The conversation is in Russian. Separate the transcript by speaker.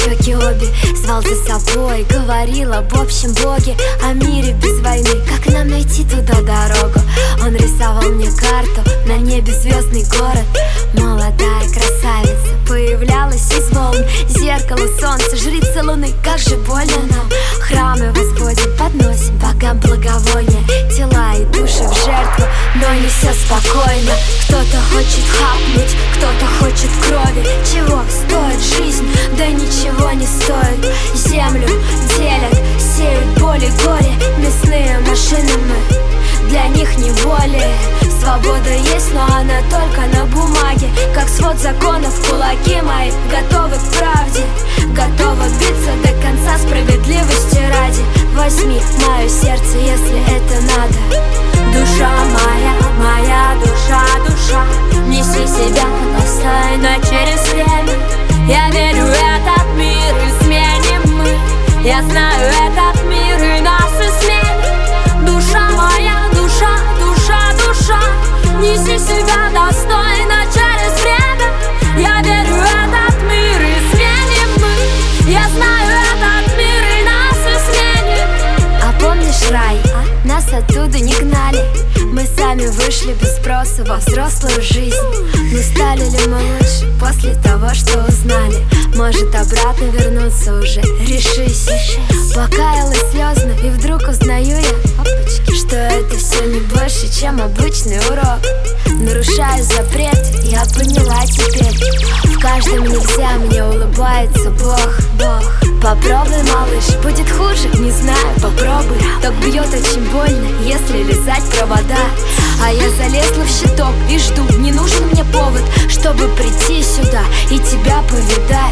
Speaker 1: щеки обе, звал за собой, говорил об общем Боге, о мире без войны, как нам найти туда дорогу. Он рисовал мне карту, на небе звездный город. Молодая красавица появлялась из волн, зеркало солнца, жрица луны, как же больно нам. Храмы возводим, подносим богам благовония, тела и души в жертву, но не все спокойно. Кто-то хочет хапнуть, кто-то хочет крови. Чего стоит жизнь? Да ничего не стоит. Землю делят, сеют боль и горе. Мясные машины мы, для них не более. Свобода есть, но она только на бумаге, как свод законов. Кулаки мои готовы к правде, готова биться до конца справедливости ради. Возьми мое сердце, если это надо. Душа моя, моя душа, душа, неси себя достойно через время. Я верю, этот мир изменим мы. Я знаю, этот мир и нас изменит. Душа моя, душа, душа, душа, неси себя достойно через время. Я верю, этот мир изменим мы. Я знаю, этот мир и нас изменит. А помнишь рай? Нас оттуда не гнали. Мы сами вышли без спроса во взрослую жизнь. Но стали ли мы лучше после того, что узнали? Может, обратно вернуться уже? Решись. Покаялась слезно, и вдруг узнаю я, что это все не больше, чем обычный урок. Нарушаю запрет, я поняла теперь. В каждом нельзя, мне улыбается Бог. Попробуй, малыш, будет хуже, не знаю, попробуй. Ток бьет очень больно, если лизать провода. А я залезла в щиток и жду, не нужен мне повод, чтобы прийти сюда и тебя повидать.